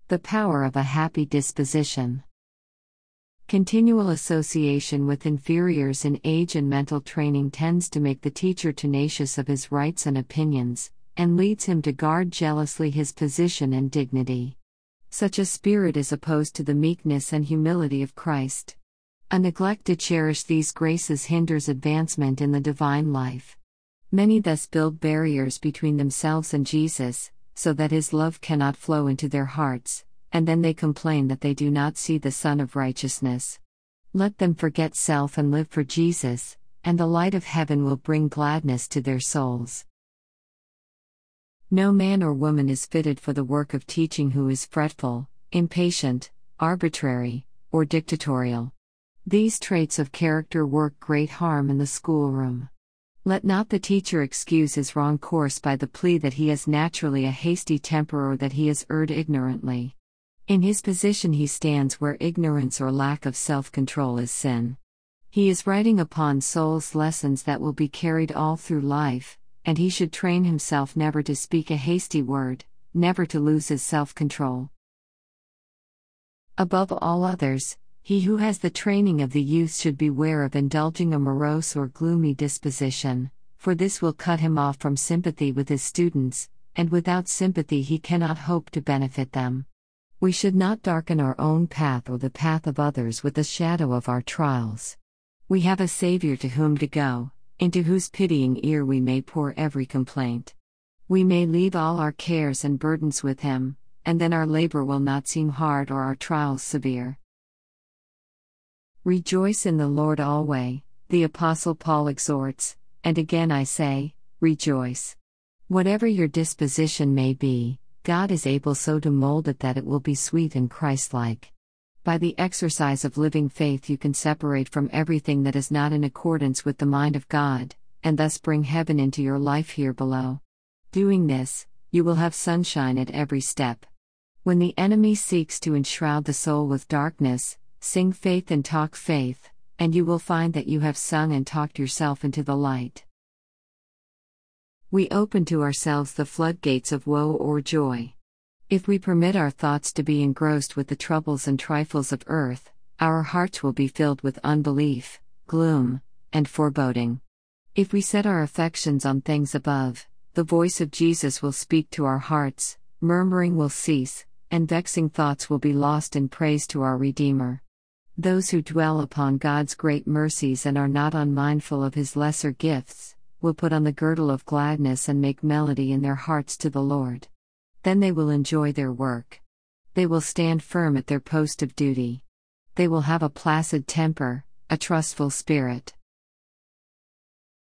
The power of a happy disposition. Continual association with inferiors in age and mental training tends to make the teacher tenacious of his rights and opinions, and leads him to guard jealously his position and dignity. Such a spirit is opposed to the meekness and humility of Christ. A neglect to cherish these graces hinders advancement in the divine life. Many thus build barriers between themselves and Jesus, so that his love cannot flow into their hearts, and then they complain that they do not see the Sun of Righteousness. Let them forget self and live for Jesus, and the light of heaven will bring gladness to their souls. No man or woman is fitted for the work of teaching who is fretful, impatient, arbitrary, or dictatorial. These traits of character work great harm in the schoolroom. Let not the teacher excuse his wrong course by the plea that he has naturally a hasty temper or that he has erred ignorantly. In his position he stands where ignorance or lack of self-control is sin. He is writing upon souls lessons that will be carried all through life, and he should train himself never to speak a hasty word, never to lose his self-control. Above all others, he who has the training of the youth should beware of indulging a morose or gloomy disposition, for this will cut him off from sympathy with his students, and without sympathy he cannot hope to benefit them. We should not darken our own path or the path of others with the shadow of our trials. We have a Savior to whom to go, into whose pitying ear we may pour every complaint. We may leave all our cares and burdens with him, and then our labor will not seem hard or our trials severe. Rejoice in the Lord always, the Apostle Paul exhorts, and again I say, rejoice. Whatever your disposition may be, God is able so to mold it that it will be sweet and Christ-like. By the exercise of living faith you can separate from everything that is not in accordance with the mind of God, and thus bring heaven into your life here below. Doing this, you will have sunshine at every step. When the enemy seeks to enshroud the soul with darkness, sing faith and talk faith, and you will find that you have sung and talked yourself into the light. We open to ourselves the floodgates of woe or joy. If we permit our thoughts to be engrossed with the troubles and trifles of earth, our hearts will be filled with unbelief, gloom, and foreboding. If we set our affections on things above, the voice of Jesus will speak to our hearts, murmuring will cease, and vexing thoughts will be lost in praise to our Redeemer. Those who dwell upon God's great mercies and are not unmindful of his lesser gifts, will put on the girdle of gladness and make melody in their hearts to the Lord. Then they will enjoy their work. They will stand firm at their post of duty. They will have a placid temper, a trustful spirit.